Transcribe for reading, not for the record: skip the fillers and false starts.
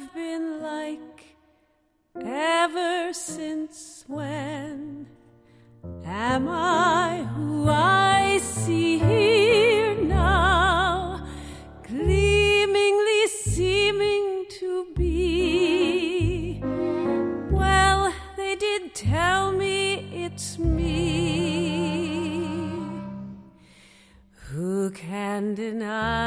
I've been like ever since when? Am I who I see here now, gleamingly seeming to be? Well, they did tell me it's me. Who can deny